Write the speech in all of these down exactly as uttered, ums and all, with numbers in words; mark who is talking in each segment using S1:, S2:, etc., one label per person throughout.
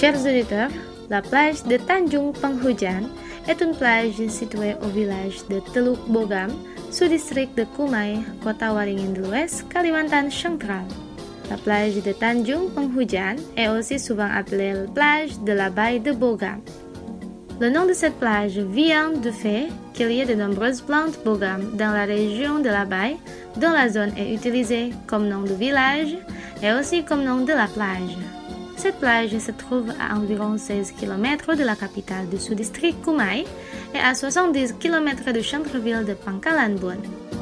S1: Chers auditeurs, la plage de Tanjung Penghujan est une plage située au village de Teluk Bogam, sous-district de Kumai, Kota Waringin de l'Ouest, Kalimantan Central. La plage de Tanjung Penghujan est aussi souvent appelée la plage de la baie de Bogam. Le nom de cette plage vient du fait qu'il y a de nombreuses plantes Bogam dans la région de la baie, dont la zone est utilisée comme nom de village et aussi comme nom de la plage. Cette plage se trouve à environ seize kilomètres de la capitale du sous-district Kumai et à soixante-dix kilomètres du centre-ville de Pangkalan Bun.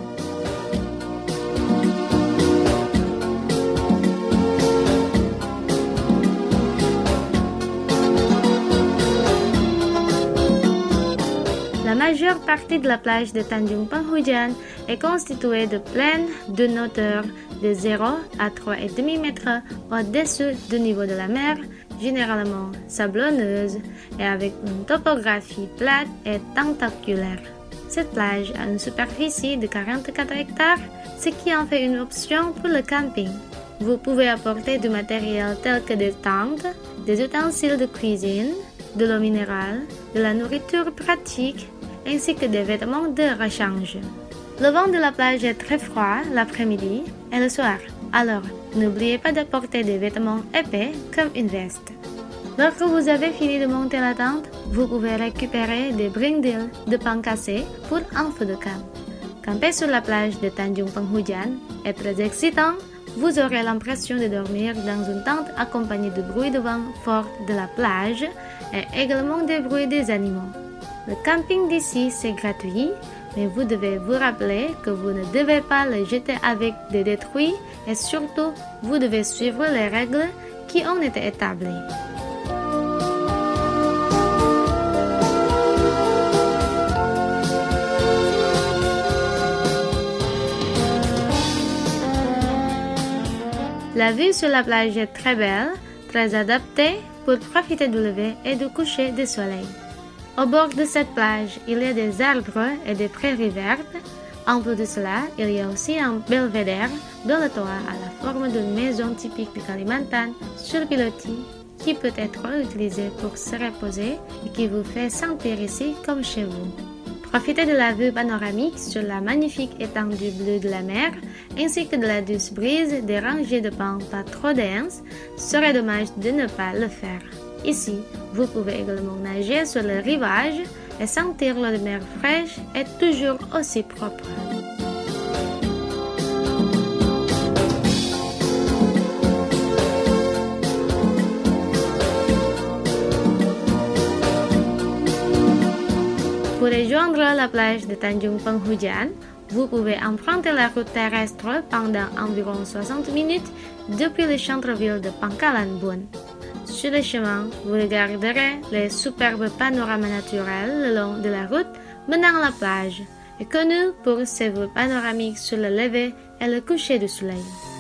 S1: La majeure partie de la plage de Tanjung Penghujan est constituée de plaines d'une hauteur de zéro à trois virgule cinq mètres au-dessus du niveau de la mer, généralement sablonneuse et avec une topographie plate et tentaculaire. Cette plage a une superficie de quarante-quatre hectares, ce qui en fait une option pour le camping. Vous pouvez apporter du matériel tel que des tentes, des ustensiles de cuisine, de l'eau minérale, de la nourriture pratique, ainsi que des vêtements de rechange. Le vent de la plage est très froid l'après-midi et le soir, alors n'oubliez pas d'apporter des vêtements épais comme une veste. Lorsque vous avez fini de monter la tente, vous pouvez récupérer des brindilles de pain cassé pour un feu de camp. Camper sur la plage de Tanjung Penghujan est très excitant. Vous aurez l'impression de dormir dans une tente accompagnée du bruit de vent fort de la plage et également des bruits des animaux. Le camping d'ici, c'est gratuit, mais vous devez vous rappeler que vous ne devez pas le jeter avec des détruits et surtout, vous devez suivre les règles qui ont été établies. La vue sur la plage est très belle, très adaptée pour profiter du lever et du coucher du soleil. Au bord de cette plage, il y a des arbres et des prairies vertes. En plus de cela, il y a aussi un belvédère dont le toit a la forme d'une maison typique de Kalimantan sur pilotis qui peut être utilisé pour se reposer et qui vous fait sentir ici comme chez vous. Profitez de la vue panoramique sur la magnifique étendue bleue de la mer ainsi que de la douce brise des rangées de pins pas trop denses. Serait dommage de ne pas le faire. Ici, vous pouvez également nager sur le rivage et sentir l'eau de mer fraîche et toujours aussi propre. Pour rejoindre la plage de Tanjung Penghujan, vous pouvez emprunter la route terrestre pendant environ soixante minutes depuis le centre-ville de Pangkalan Bun. Sur le chemin, vous regarderez les superbes panoramas naturels le long de la route menant à la plage, et connu pour ses vues panoramiques sur le lever et le coucher du soleil.